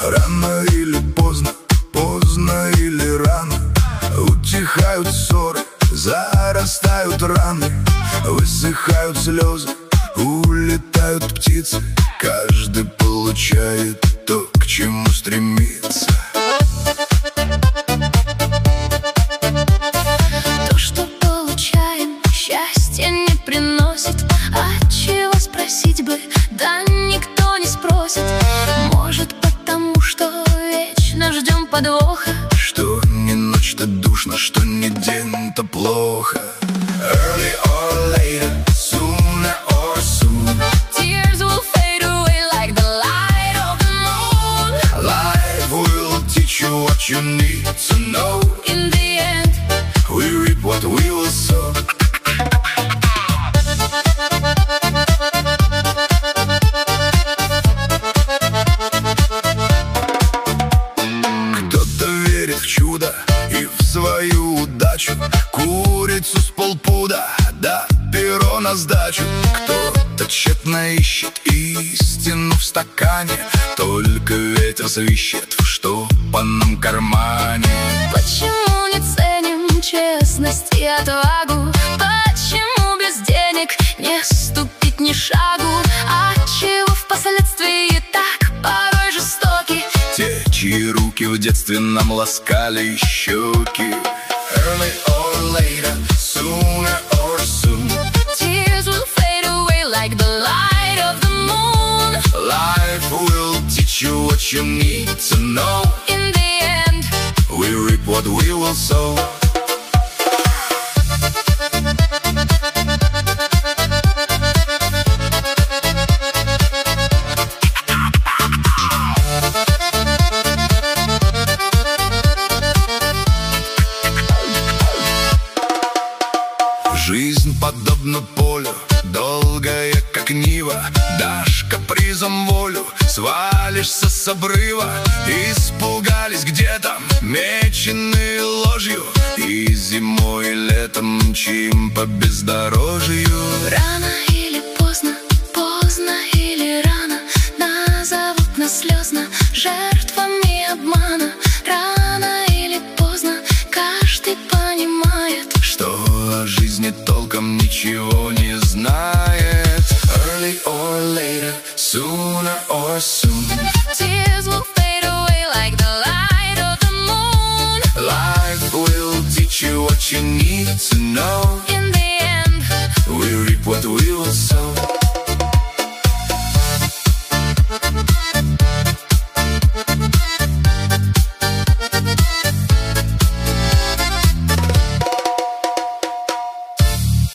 Рано или поздно, поздно или рано, утихают ссоры, зарастают раны, высыхают слезы, улетают птицы. Каждый получает то, к чему стремится. То, что получаем, счастье не приносит. Отчего спросить бы, да никто не спросит. Может, потому что вечно ждем подвоха. Что не ночь-то душно, что не день-то плохо. Early or later, sooner or soon, Tears will fade away like the light of the moon. life will teach you what you need to know. In the end, We reap what we will sow. Кто-то верит в чудо и в свою удачу, курицу с полпуда, да перо на сдачу. Кто-то тщетно ищет истину в стакане, только ветер свищет в штопанном кармане. почему не ценим честность и отвагу? Почему без денег не ступить ни шагу? Отчего впоследствии так порой жестоки Те, чьи руки в детстве нам ласкали щеки. Early or later, sooner or soon, Tears will fade away like the light of the moon. life will teach you what you need to know. In the end, We reap what we will sow. Жизнь подобна полю, долгая, как нива. Дашь капризом волю, свалишься с обрыва. Испугались где-то, меченые ложью, и зимой и летом мчим по бездорожью. рано или поздно, поздно или рано, назовут нас слезно жертвами обмана. Рано или поздно каждый понимает, Что о жизни толком ничего не знает. Early or later, sooner or soon, tears will fade away like the light of the moon. life will teach you what you need to know.